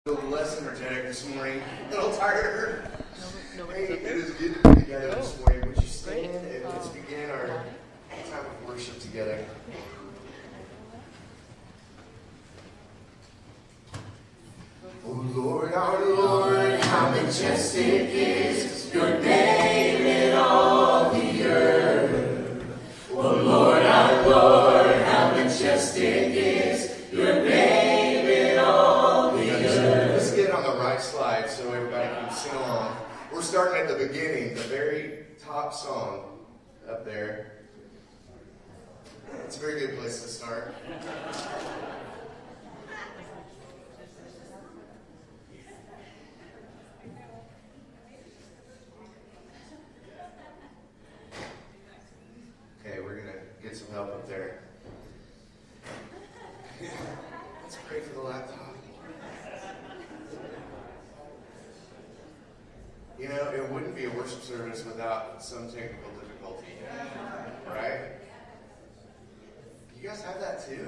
A little less energetic this morning, a little tired. Hey, it is good to be together this morning. Would you stand and let's begin our time of worship together. Oh Lord, our Lord, how majestic is your name in all the earth. Oh Lord, our Lord, how majestic is your name in all the earth. Let's get on the right slide so everybody can sing along. We're starting at the beginning, the very top song up there. It's a very good place to start. Okay, we're going to get some help up there. Let's pray for the laptop. You know, it wouldn't be a worship service without some technical difficulty, right? You guys have that too?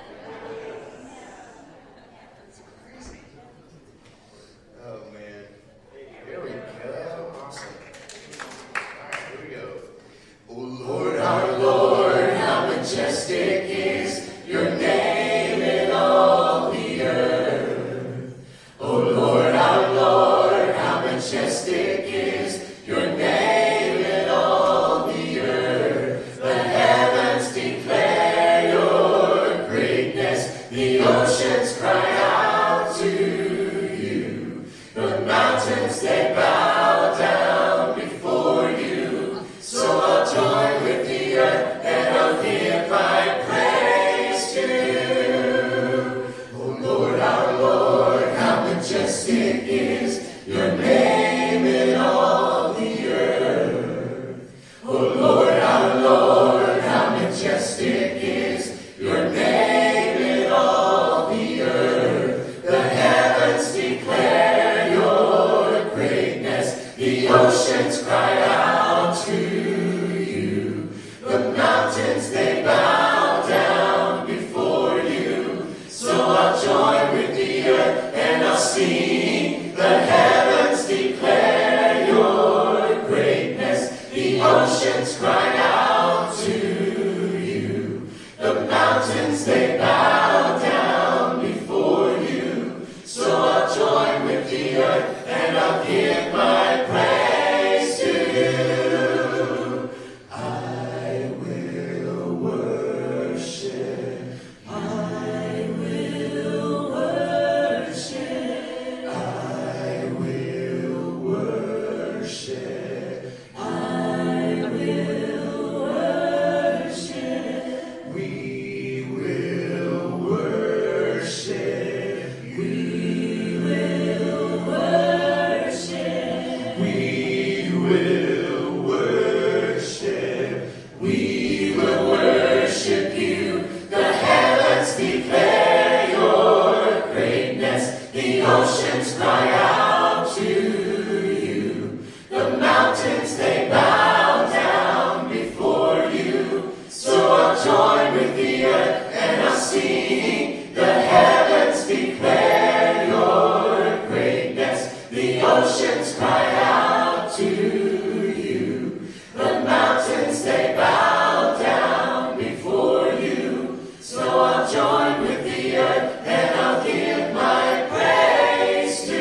It's crazy. Oh man. Here we go. Awesome. Alright, here we go. Oh Lord, our Lord, how majestic is your name in all the earth. Oh Lord, our Lord, how majestic is your name in all the earth. The heavens declare your greatness. The oceans cry out to you. The mountains, they bow down before you. So I'll join with the earth and I'll give my praise to you. Oh Lord, our Lord, how majestic is your name in all the earth. Oh Lord, our Lord, how majestic is your name in all the earth. The heavens declare your greatness. The oceans cry out to you. The mountains, they bow down before you. So I'll join with the earth and I'll sing. The heavens declare your greatness. The oceans cry out to you. The mountains, they bow down before you. So I'll join with the earth and I'll give my praise to you. I will worship. I will worship. I will worship. I will worship. We will worship. We will worship. We will worship. We will worship you. The heavens declare your greatness. The oceans cry out to you. The mountains, they bow down before you. So I'll join with the earth and I'll sing. The heavens declare your greatness. The oceans cry out to you. The mountains, they bow down before you. So I'll join with the earth and I'll give my praise to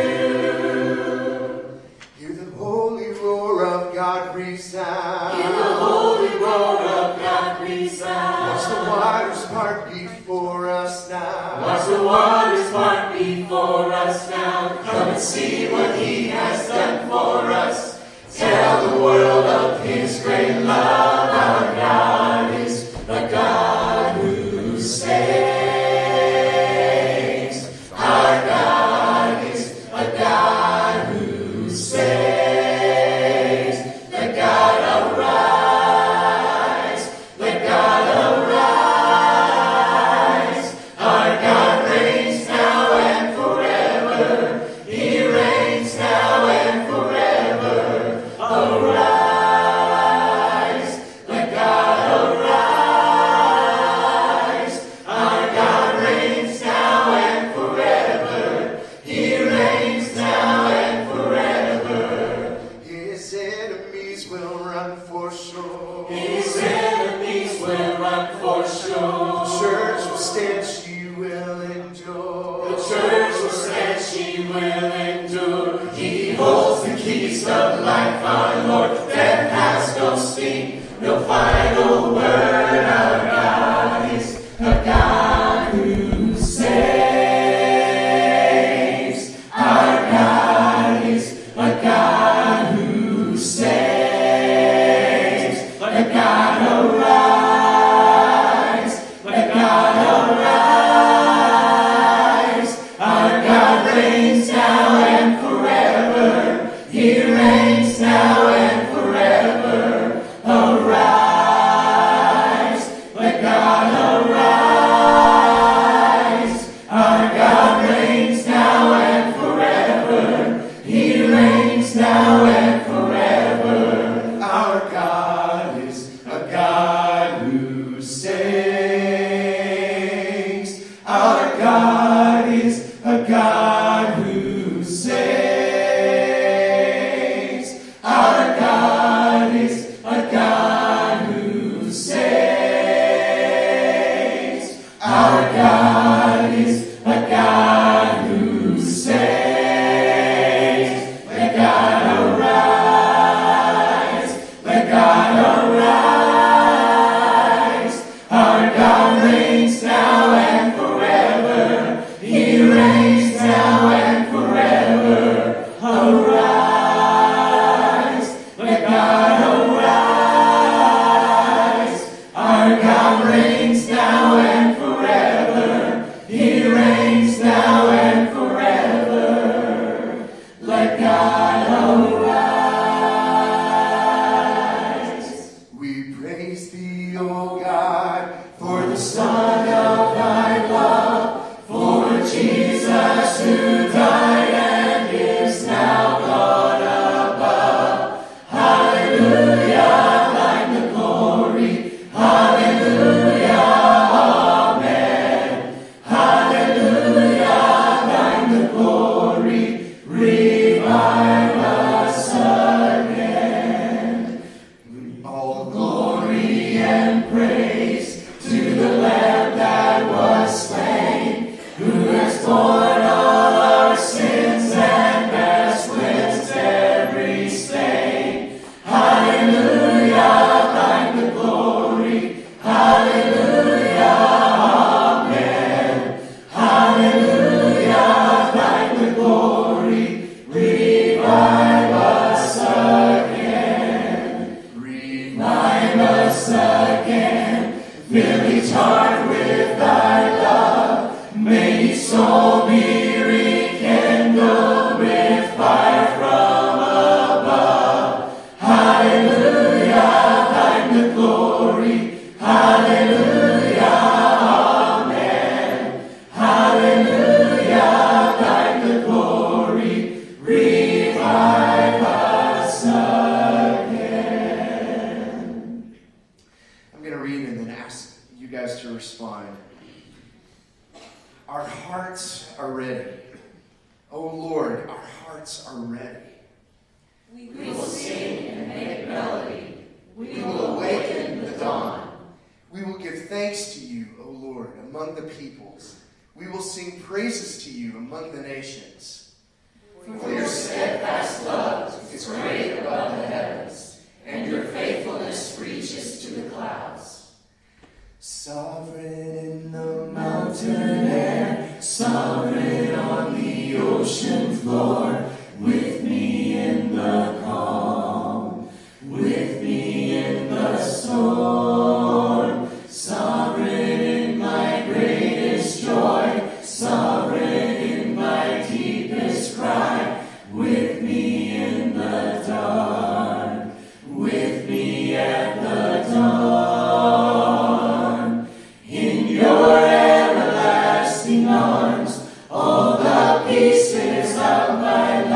you. Hear the holy roar of God resound. Hear the holy roar of God resound. Watch the waters part before us now. Watch the waters part before us now. Come and see what He has done for us. Tell the world of His great love. Our God is the God who saves. Our God is a God who saves. The God arise. The God arise. Our God reigns now and forever. He reigns now and forever. Arise. The God arise. Our God reigns now and forever. said she will endure. He holds the keys of life, our Lord. Death has no sting, no final word. Our God is a God who saves. Our God is a God who saves. Let God arise. Let God arise. Our God reigns now and forever. He reigns now and forever. Arise. Let God arise. Our God reigns now and forever. He reigns now and forever. Our God is a God who saves. Our God is a God who saves. Our God is a God who saves. Our God is a God who saves. Let God arise. Let God arise. Our God reigns now and forever. He reigns now and forever. Arise. Let God arise. Our God reigns now and forever. He reigns now and forever. Let God arise. We praise thee, O God, for the Son of thy love, for Jesus who died and is now gone above. Hallelujah, thine the glory. Hallelujah, amen. Hallelujah, thine the glory. Revive us again. All glory and praise to the Lamb that was slain, who has borne all our sins and has cleansed every stain. Hallelujah, thine the glory. Hallelujah, amen. Hallelujah, thine the glory. Revive us again. Revive us again. Fill each heart with thy love. May each soul be rekindled with fire from above. Hallelujah, thine the glory. Hallelujah, amen. Hallelujah, thine the glory. Revive us again. I'm going to read and then ask you guys to respond. Our hearts are ready. Oh Lord, our hearts are ready. We will sing and make melody. We will awaken the dawn. We will give thanks to you, O Lord, among the peoples. We will sing praises to you among the nations. For your steadfast love is great above the heavens, and your faithfulness reaches to the clouds. Sovereign in the mountain air, sovereign on the ocean floor, with me in the calm, with me in the storm, sovereign in my greatest joy, sovereign in my deepest cry, with me in the dark, with me at the dawn. In your everlasting arms, all the pieces of my life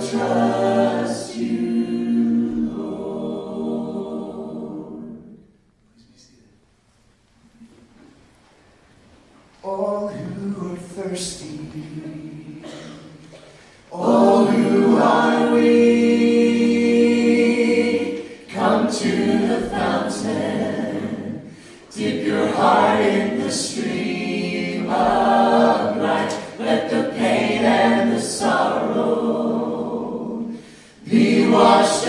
trust you, Lord. Please be seated. All who are thirsty, all who are weak, come to the fountain. Dip your heart in the stream of light. Let the pain and the sorrow be washed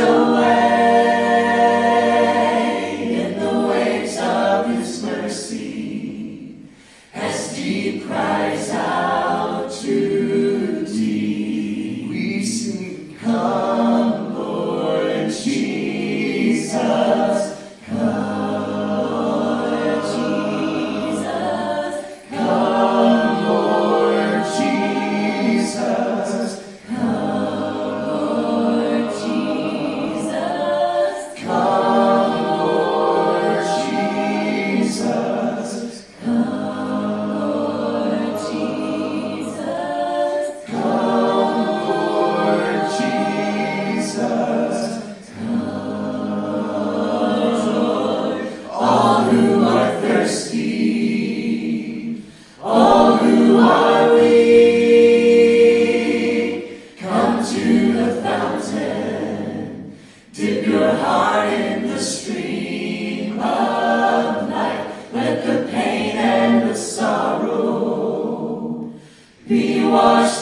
away in the waves of His mercy, as deep cries out to deep. We sing, come, Lord Jesus, come, Jesus, come, Lord Jesus, come, Lord Jesus, come, Lord Jesus, come, Lord Jesus, come, Lord Jesus, all who are thirsty, all who are weak, come to the fountain. Dip your heart in the stream of light. Let the pain and the sorrow be washed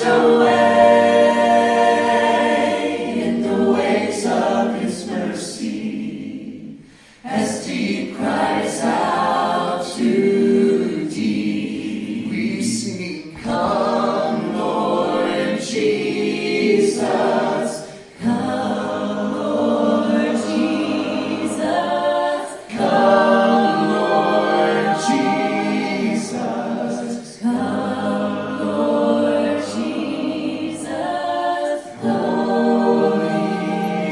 away in the waves of His mercy, as deep cries out to deep. We sing, come, Lord Jesus, come, Lord Jesus, come, Lord Jesus, come, Lord Jesus, Holy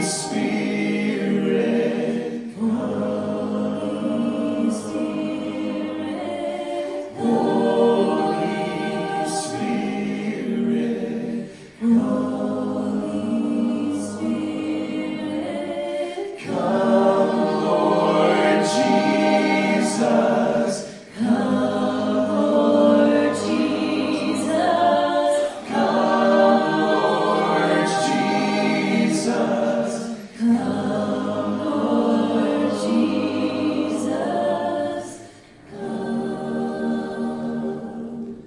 Spirit, Holy Spirit, Holy Spirit, Holy Spirit, come, Lord Jesus, come, Lord Jesus, come, Lord Jesus, come, Lord Jesus, come.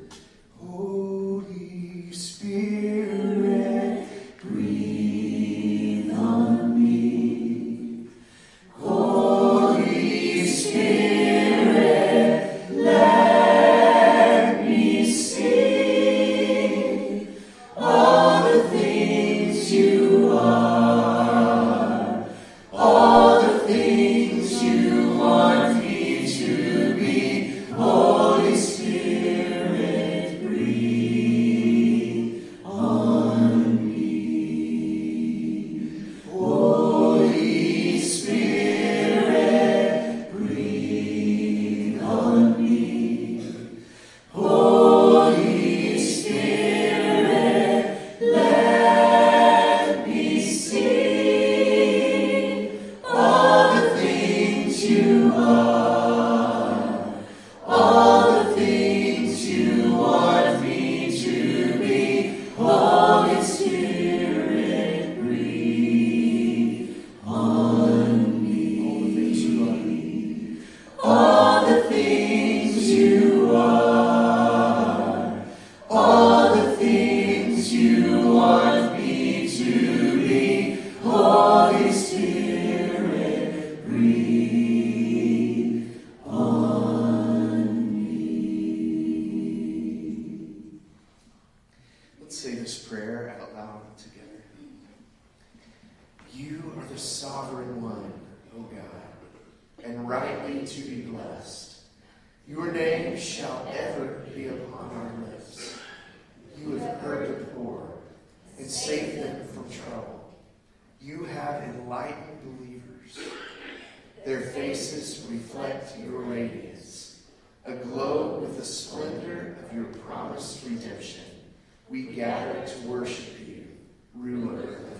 Holy Spirit, breathe on me. Holy Spirit, let me see all the things you are, all the things you want me to be. Holy Spirit, breathe on me. Holy Spirit, breathe on me. Holy Spirit, let me see all the things you are, all the things you want me to be. Holy Spirit, breathe on me. All the things you are, all the things you want me to be. Holy Spirit, breathe on me. Let's say this prayer out loud together. You are the sovereign one, O God, and rightly to be blessed. Your name shall ever be upon our lips. You have heard the poor and saved them from trouble. You have enlightened believers. Their faces reflect your radiance, aglow with the splendor of your promised redemption. We gather to worship you, ruler of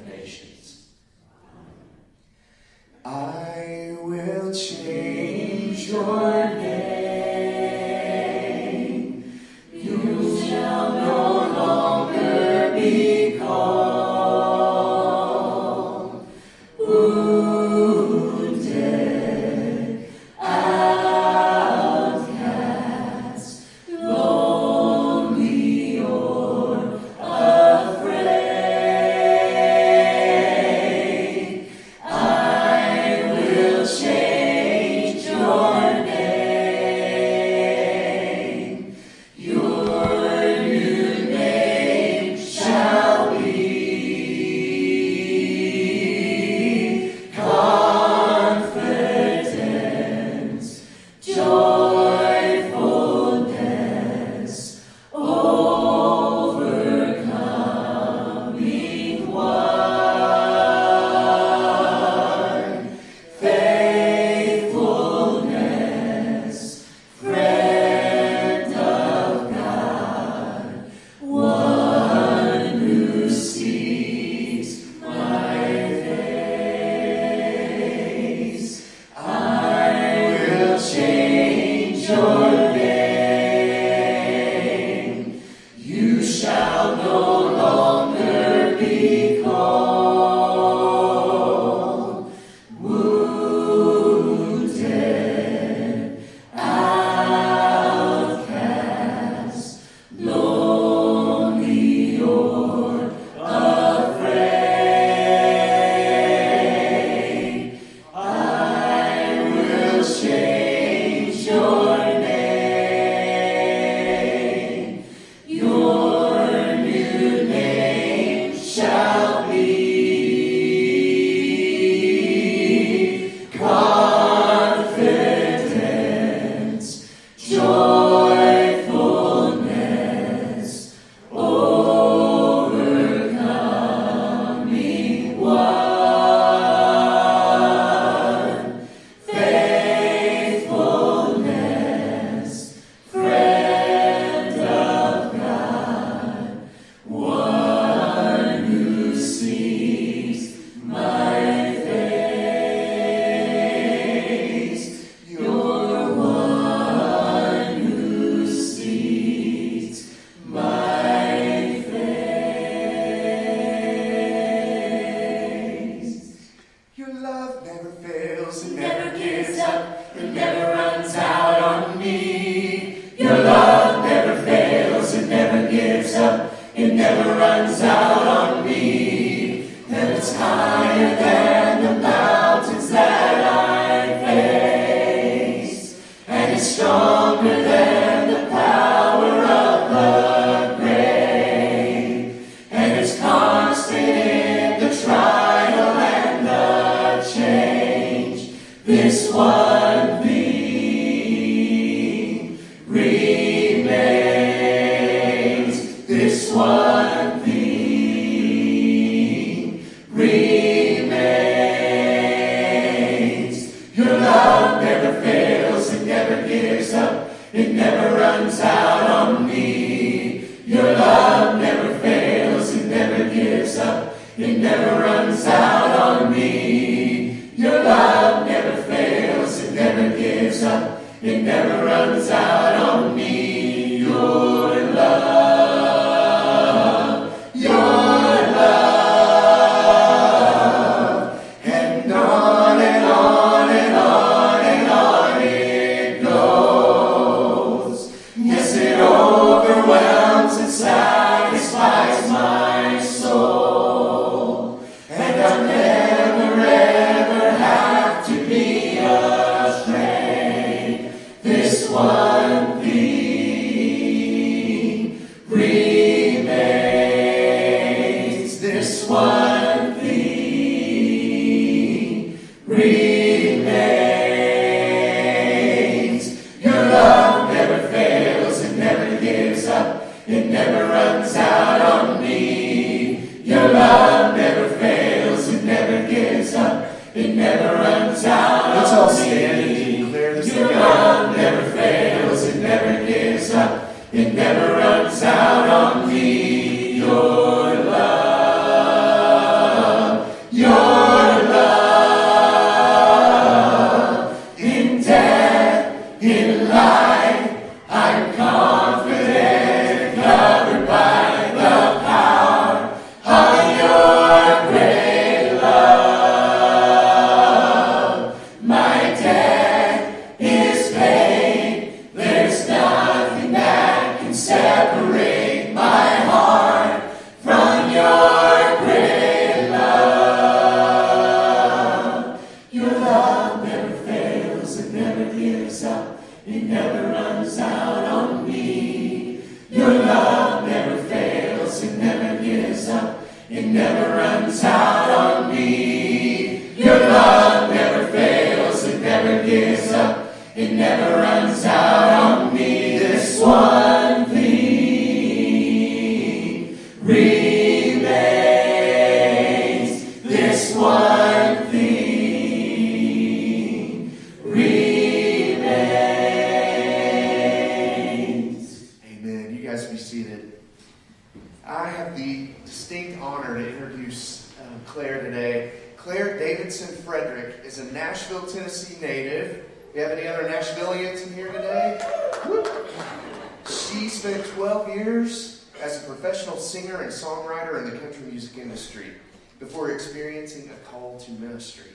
Before experiencing a call to ministry,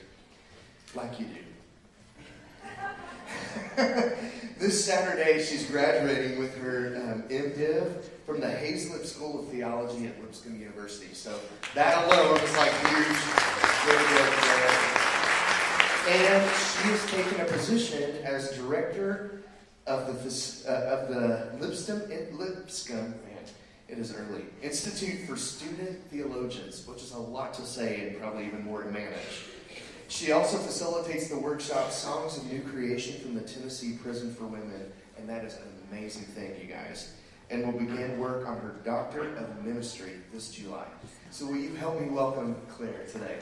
like you do. This Saturday, she's graduating with her MDiv from the Hazlip School of Theology at Lipscomb University. So that alone is like huge. And she has taken a position as director of the Lipscomb. It is early. Institute for Student Theologians, which is a lot to say and probably even more to manage. She also facilitates the workshop Songs of New Creation from the Tennessee Prison for Women, and that is an amazing thing, you guys. And will begin work on her Doctorate of Ministry this July. So will you help me welcome Claire today?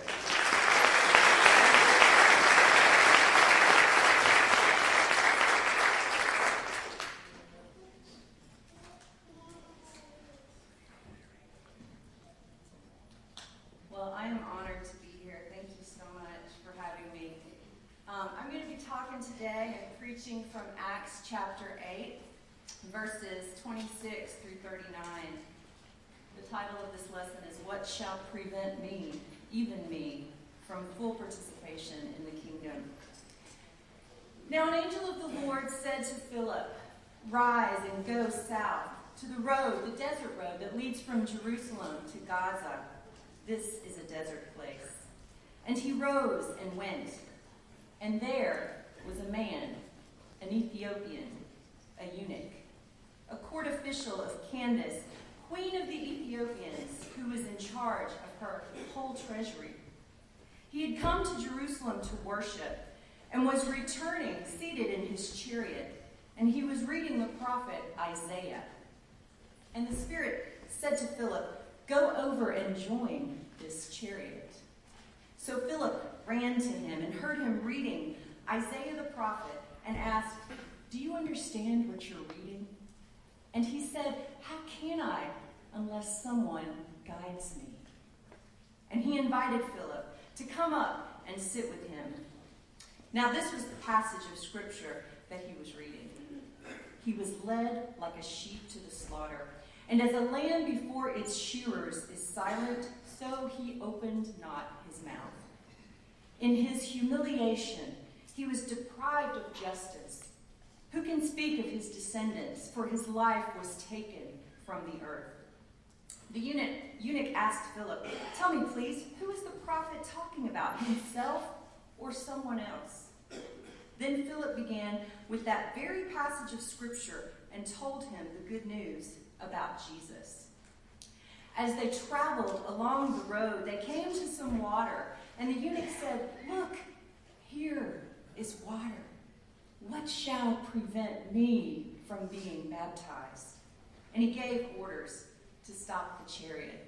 Well, I am honored to be here. Thank you so much for having me. I'm going to be talking today and preaching from Acts chapter 8, verses 26 through 39. The title of this lesson is, What Shall Prevent Me, Even Me, from Full Participation in the Kingdom? Now an angel of the Lord said to Philip, Rise and go south to the road, the desert road that leads from Jerusalem to Gaza. This is a desert place. And he rose and went. And there was a man, an Ethiopian, a eunuch, a court official of Candace, queen of the Ethiopians, who was in charge of her whole treasury. He had come to Jerusalem to worship and was returning, seated in his chariot, and he was reading the prophet Isaiah. And the Spirit said to Philip, Go over and join this chariot. So Philip ran to him and heard him reading Isaiah the prophet and asked, Do you understand what you're reading? And he said, How can I unless someone guides me? And he invited Philip to come up and sit with him. Now this was the passage of scripture that he was reading. He was led like a sheep to the slaughter, and as a lamb before its shearers is silent, so he opened not his mouth. In his humiliation, he was deprived of justice. Who can speak of his descendants? For his life was taken from the earth. The eunuch asked Philip, Tell me, please, who is the prophet talking about, himself or someone else? Then Philip began with that very passage of scripture and told him the good news about Jesus. As they traveled along the road, they came to some water, and the eunuch said, Look, here is water. What shall prevent me from being baptized? And he gave orders to stop the chariot.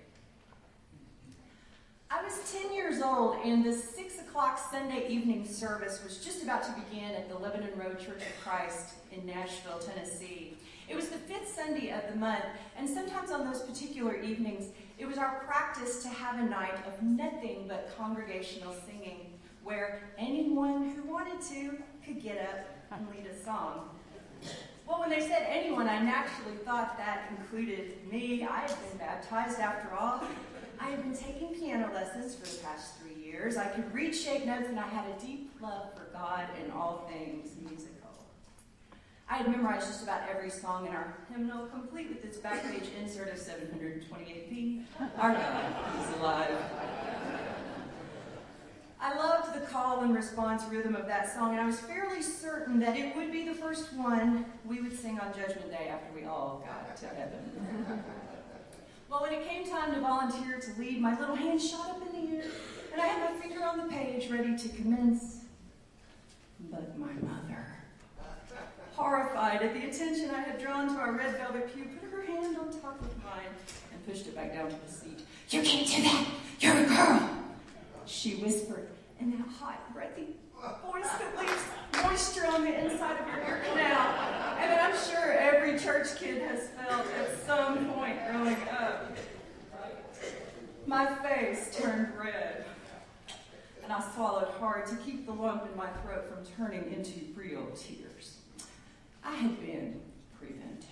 I was 10 years old, and the 6 o'clock Sunday evening service was just about to begin at the Lebanon Road Church of Christ in Nashville, Tennessee. It was the 5th Sunday of the month, and sometimes on those particular evenings, it was our practice to have a night of nothing but congregational singing, where anyone who wanted to could get up and lead a song. Well, when they said anyone, I naturally thought that included me. I had been baptized after all. I had been taking piano lessons for the past 3 years. I could read shape notes, and I had a deep love for God and all things musical. I had memorized just about every song in our hymnal, complete with its back page insert of 728B. Our God is alive. I loved the call and response rhythm of that song, and I was fairly certain that it would be the first one we would sing on Judgment Day after we all got to heaven. Well, when it came time to volunteer to lead, my little hand shot up in the air, and I had my finger on the page ready to commence. But my mother, horrified at the attention I had drawn to our red velvet pew, put her hand on top of mine and pushed it back down to the seat. You can't do that! You're a girl! She whispered in that hot, breathy voice that leaves moisture on the inside of your ear canal, and that I'm sure every church kid has felt at some point growing up. My face turned red, and I swallowed hard to keep the lump in my throat from turning into real tears. I had been prevented.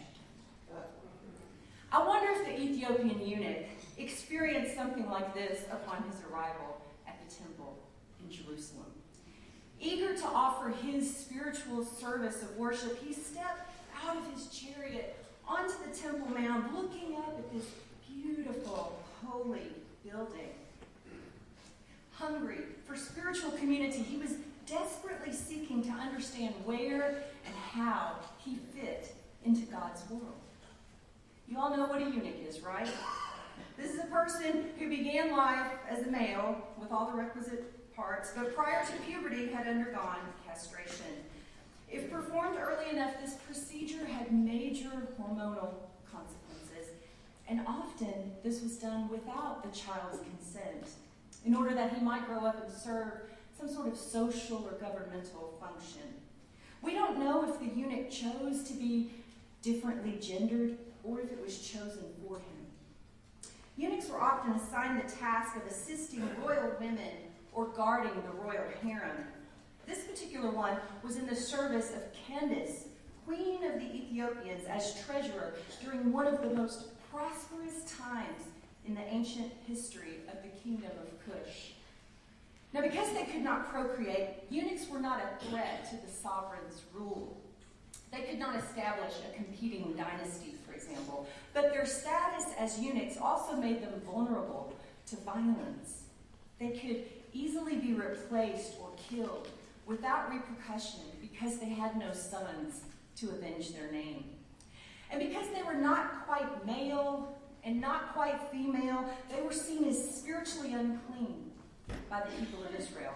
I wonder if the Ethiopian eunuch experienced something like this upon his arrival at the temple in Jerusalem. Eager to offer his spiritual service of worship, he stepped out of his chariot onto the Temple Mount, looking up at this beautiful, holy building. Hungry for spiritual community, he was desperately seeking to understand where and how he fit into God's world. You all know what a eunuch is, right? This is a person who began life as a male with all the requisite parts, but prior to puberty had undergone castration. If performed early enough, this procedure had major hormonal consequences, and often this was done without the child's consent, in order that he might grow up and serve some sort of social or governmental function. We don't know if the eunuch chose to be differently gendered or if it was chosen for him. Eunuchs were often assigned the task of assisting royal women or guarding the royal harem. This particular one was in the service of Candace, queen of the Ethiopians, as treasurer during one of the most prosperous times in the ancient history of the kingdom of Cush. Now, because they could not procreate, eunuchs were not a threat to the sovereign's rule. They could not establish a competing dynasty, for example, but their status as eunuchs also made them vulnerable to violence. They could easily be replaced or killed without repercussion because they had no sons to avenge their name. And because they were not quite male and not quite female, they were seen as spiritually unclean by the people of Israel.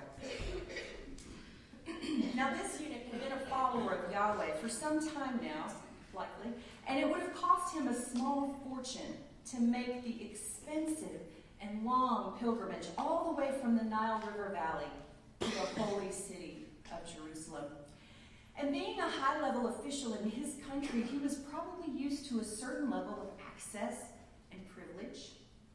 Now, this eunuch had been a follower of Yahweh for some time now, likely, and it would have cost him a small fortune to make the expensive and long pilgrimage all the way from the Nile River Valley to the holy city of Jerusalem. And being a high-level official in his country, he was probably used to a certain level of access and privilege.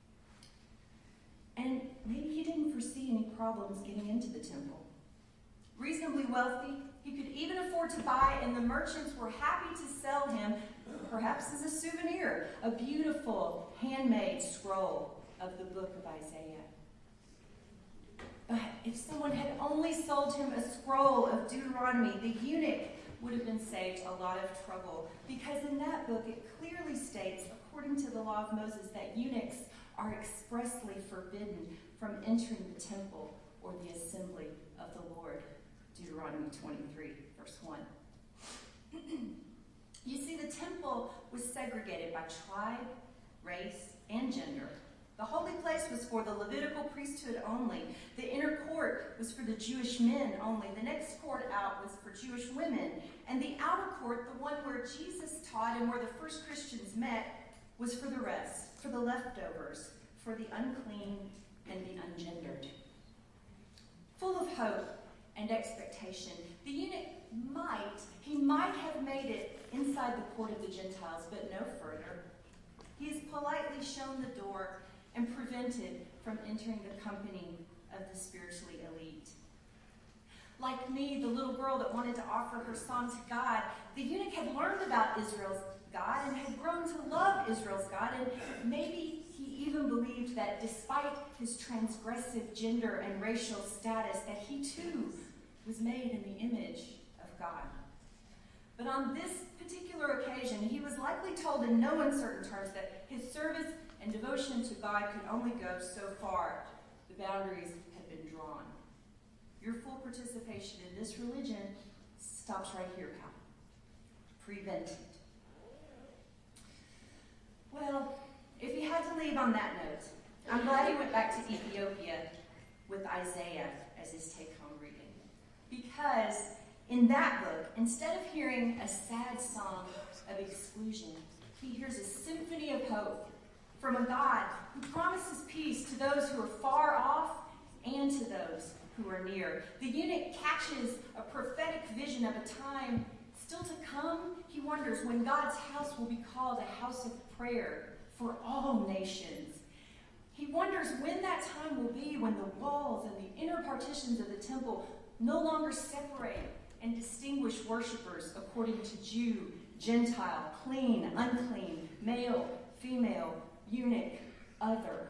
And maybe he didn't foresee any problems getting into the temple. Reasonably wealthy, he could even afford to buy, and the merchants were happy to sell him, perhaps as a souvenir, a beautiful handmade scroll of the book of Isaiah. But if someone had only sold him a scroll of Deuteronomy, the eunuch would have been saved a lot of trouble, because in that book it clearly states, according to the law of Moses, that eunuchs are expressly forbidden from entering the temple or the assembly of the Lord. Deuteronomy 23, verse 1. You see, the temple was segregated by tribe, race, and gender. The holy place was for the Levitical priesthood only. The inner court was for the Jewish men only. The next court out was for Jewish women. And the outer court, the one where Jesus taught and where the first Christians met, was for the rest, for the leftovers, for the unclean and the ungendered. Full of hope and expectation, the eunuch might have made it inside the court of the Gentiles, but no further. He is politely shown the door and prevented from entering the company of the spiritually elite. Like me, the little girl that wanted to offer her song to God, the eunuch had learned about Israel's God and had grown to love Israel's God, and maybe he even believed that despite his transgressive gender and racial status, that he too was made in the image of God. But on this particular occasion, he was likely told in no uncertain terms that his service and devotion to God could only go so far. The boundaries had been drawn. Your full participation in this religion stops right here, pal. Prevented. Well, if he had to leave on that note, I'm glad he went back to Ethiopia with Isaiah as his take-home reading. Because in that book, instead of hearing a sad song of exclusion, he hears a symphony of hope from a God who promises peace to those who are far off and to those who are near. The eunuch catches a prophetic vision of a time still to come. He wonders when God's house will be called a house of prayer for all nations. He wonders when that time will be, when the walls and the inner partitions of the temple no longer separate and distinguish worshipers according to Jew, Gentile, clean, unclean, male, female, eunuch, other.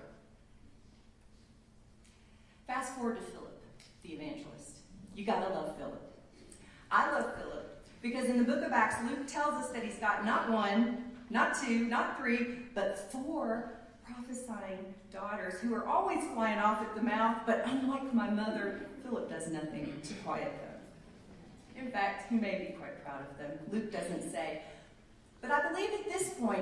Fast forward to Philip, the evangelist. You gotta love Philip. I love Philip because in the book of Acts, Luke tells us that he's got not one, not two, not three, but 4 prophesying daughters who are always flying off at the mouth, but unlike my mother, Philip does nothing to quiet them. In fact, he may be quite proud of them. Luke doesn't say. But I believe at this point,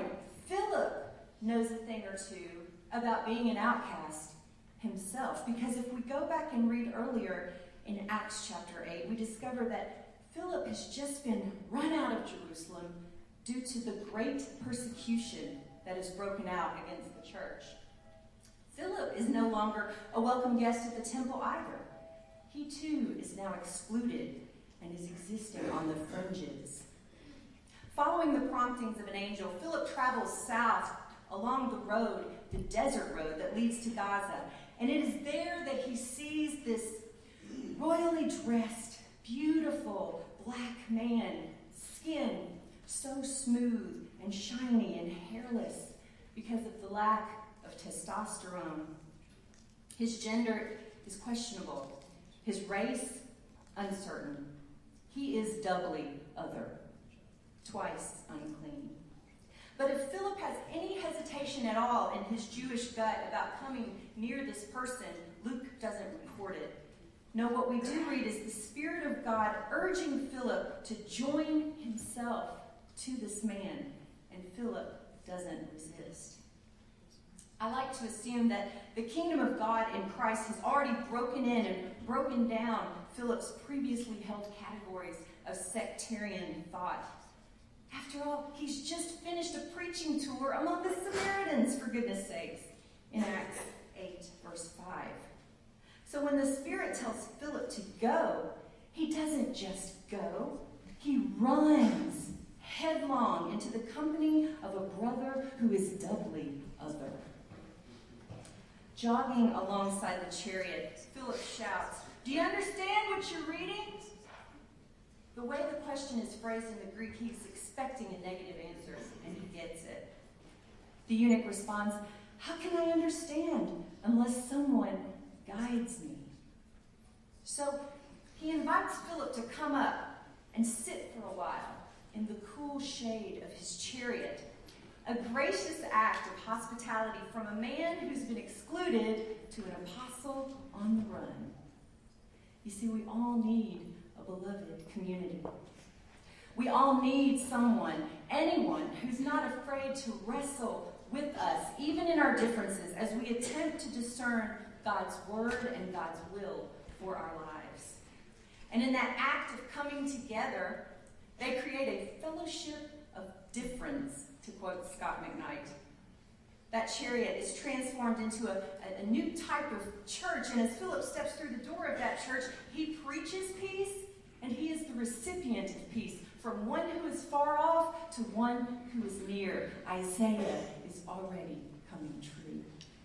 Philip knows a thing or two about being an outcast himself, because if we go back and read earlier in Acts chapter 8, we discover that Philip has just been run out of Jerusalem due to the great persecution that has broken out against the church. Philip is no longer a welcome guest at the temple either. He too is now excluded and is existing on the fringes. Following the promptings of an angel, Philip travels south along the road, the desert road that leads to Gaza. And it is there that he sees this royally dressed, beautiful black man, skin so smooth and shiny and hairless because of the lack of testosterone. His gender is questionable. His race, uncertain. He is doubly other, twice unclean. But if Philip has any hesitation at all in his Jewish gut about coming near this person, Luke doesn't record it. No, what we do read is the Spirit of God urging Philip to join himself to this man, and Philip doesn't resist. I like to assume that the kingdom of God in Christ has already broken in and broken down Philip's previously held categories of sectarian thought. After all, he's just finished a preaching tour among the Samaritans, for goodness sakes, in Acts 8, verse 5. So when the Spirit tells Philip to go, he doesn't just go. He runs headlong into the company of a brother who is doubly other. Jogging alongside the chariot, Philip shouts, "Do you understand what you're reading?" The way the question is phrased in the Greek, he's expecting a negative answer, and he gets it. The eunuch responds, "How can I understand unless someone guides me?" So he invites Philip to come up and sit for a while in the cool shade of his chariot, a gracious act of hospitality from a man who's been excluded to an apostle on the run. You see, we all need a beloved community. We all need someone, anyone, who's not afraid to wrestle with us, even in our differences, as we attempt to discern God's word and God's will for our lives. And in that act of coming together, they create a fellowship of difference, to quote Scott McKnight. That chariot is transformed into a new type of church, and as Philip steps through the door of that church, he preaches peace, and he is the recipient of peace, from one who is far off to one who is near. Isaiah is already coming true.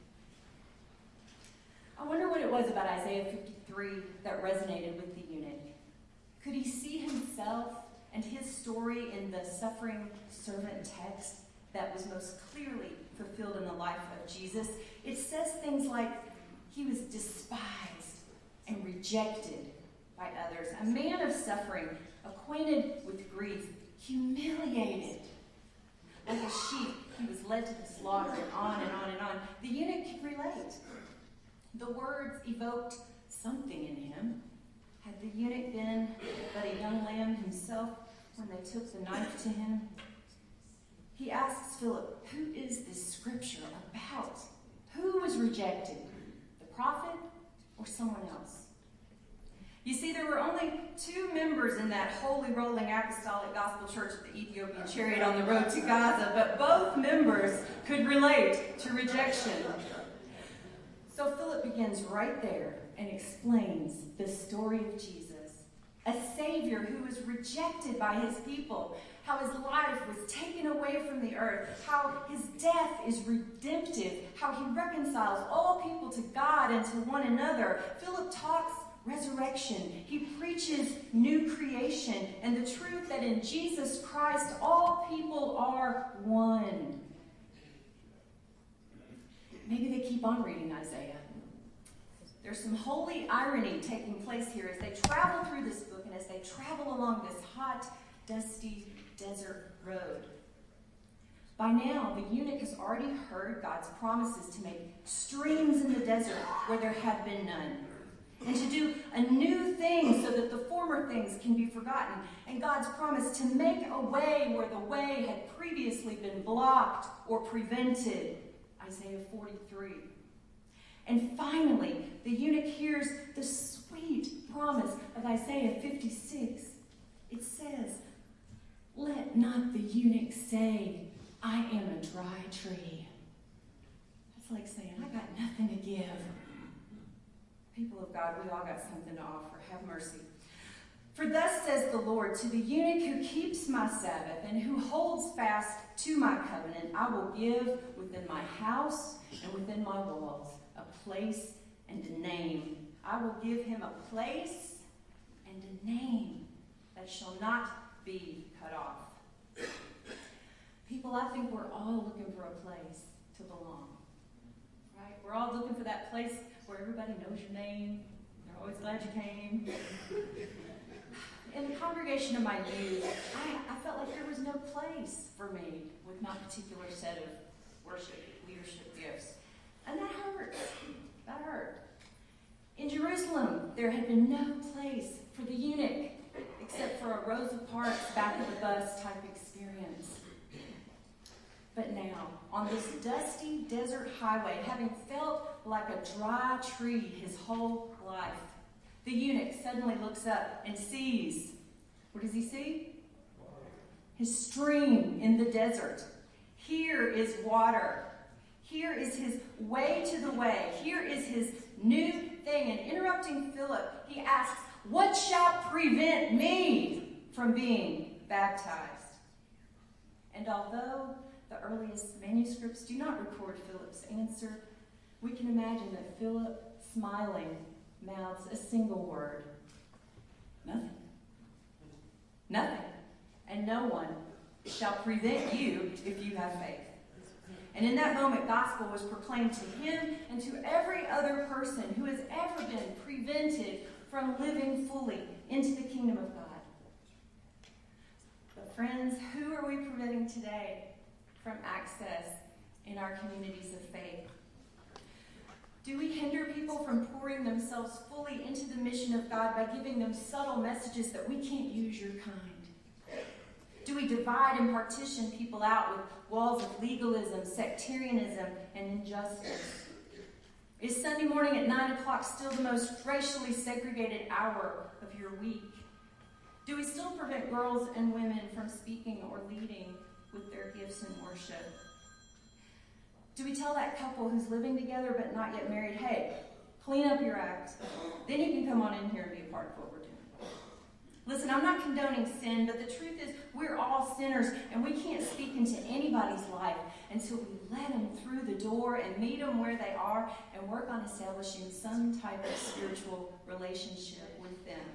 I wonder what it was about Isaiah 53 that resonated with the eunuch. Could he see himself and his story in the suffering servant text that was most clearly fulfilled in the life of Jesus? It says things like, he was despised and rejected by others, a man of suffering, acquainted with grief, humiliated. Like a sheep, he was led to the slaughter, and on and on and on. The eunuch could relate. The words evoked something in him. Had the eunuch been but a young lamb himself when they took the knife to him? He asks Philip, who is this scripture about? Who was rejected? The prophet or someone else? You see, there were only 2 members in that holy rolling apostolic gospel church of the Ethiopian chariot on the road to Gaza, but both members could relate to rejection. So Philip begins right there and explains the story of Jesus, a Savior who was rejected by his people, how his life was taken away from the earth, how his death is redemptive, how he reconciles all people to God and to one another. Philip talks resurrection. He preaches new creation and the truth that in Jesus Christ all people are one. Maybe they keep on reading Isaiah. There's some holy irony taking place here as they travel through this book and as they travel along this hot, dusty desert road. By now, the eunuch has already heard God's promises to make streams in the desert where there have been none. and to do a new thing so that the former things can be forgotten, and God's promise to make a way where the way had previously been blocked or prevented, Isaiah 43. And finally, the eunuch hears the sweet promise of Isaiah 56. It says, "Let not the eunuch say, I am a dry tree." It's like saying, I got nothing to give. People of God, we all got something to offer. Have mercy. "For thus says the Lord, to the eunuch who keeps my Sabbath and who holds fast to my covenant, I will give within my house and within my walls a place and a name. I will give him a place and a name that shall not be cut off." People, I think we're all looking for a place to belong. Right? We're all looking for that place where everybody knows your name. They're always glad you came. In the congregation of my youth, I felt like there was no place for me with my particular set of worship, leadership gifts. And that hurt. That hurt. In Jerusalem, there had been no place for the eunuch except for a Rosa Parks back of the bus type experience. But now, on this dusty desert highway, having felt like a dry tree his whole life, the eunuch suddenly looks up and sees, what does he see? His stream in the desert. Here is water. Here is his way to the way. Here is his new thing. And interrupting Philip, he asks, "What shall prevent me from being baptized?" And although the earliest manuscripts do not record Philip's answer, we can imagine that Philip, smiling, mouths a single word: "Nothing. Nothing. And no one shall prevent you if you have faith." And in that moment, gospel was proclaimed to him and to every other person who has ever been prevented from living fully into the kingdom of God. But friends, who are we preventing today from access in our communities of faith? Do we hinder people from pouring themselves fully into the mission of God by giving them subtle messages that we can't use your kind? Do we divide and partition people out with walls of legalism, sectarianism, and injustice? Is Sunday morning at 9 o'clock still the most racially segregated hour of your week? Do we still prevent girls and women from speaking or leading with their gifts in worship? Do we tell that couple who's living together but not yet married, "Hey, clean up your act, then you can come on in here and be a part of what we're doing"? Listen, I'm not condoning sin, but the truth is we're all sinners, and we can't speak into anybody's life until we let them through the door and meet them where they are and work on establishing some type of spiritual relationship with them.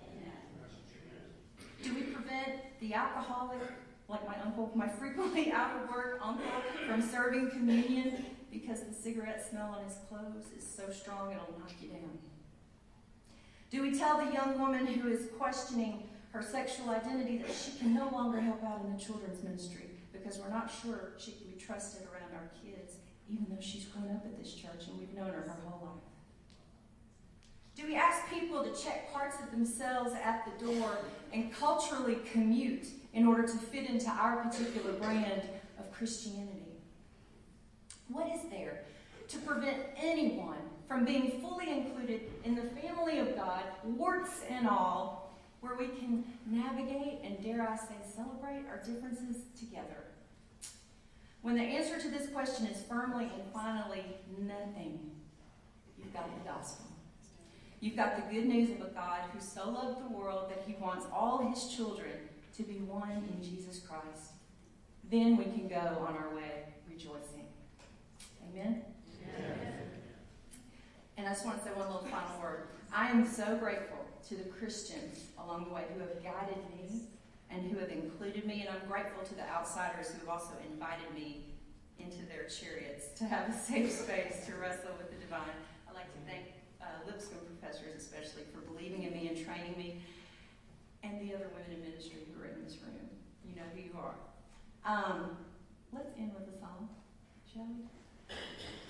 Do we prevent the alcoholic, like my uncle, my frequently out-of-work uncle, from serving communion because the cigarette smell on his clothes is so strong it'll knock you down? Do we tell the young woman who is questioning her sexual identity that she can no longer help out in the children's ministry because we're not sure she can be trusted around our kids, even though she's grown up at this church and we've known her whole life? Do we ask people to check parts of themselves at the door and culturally commute in order to fit into our particular brand of Christianity? What is there to prevent anyone from being fully included in the family of God, warts and all, where we can navigate and, dare I say, celebrate our differences together? When the answer to this question is firmly and finally nothing, you've got the gospel. You've got the good news of a God who so loved the world that he wants all his children to be one in Jesus Christ. Then we can go on our way rejoicing. Amen? Amen. And I just want to say one little final word. I am so grateful to the Christians along the way who have guided me and who have included me, and I'm grateful to the outsiders who have also invited me into their chariots to have a safe space to wrestle with the divine. I'd like to thank Lipscomb professors especially for believing in me and training me, and the other women in ministry who are in this room. You know who you are. Let's end with a song, shall we?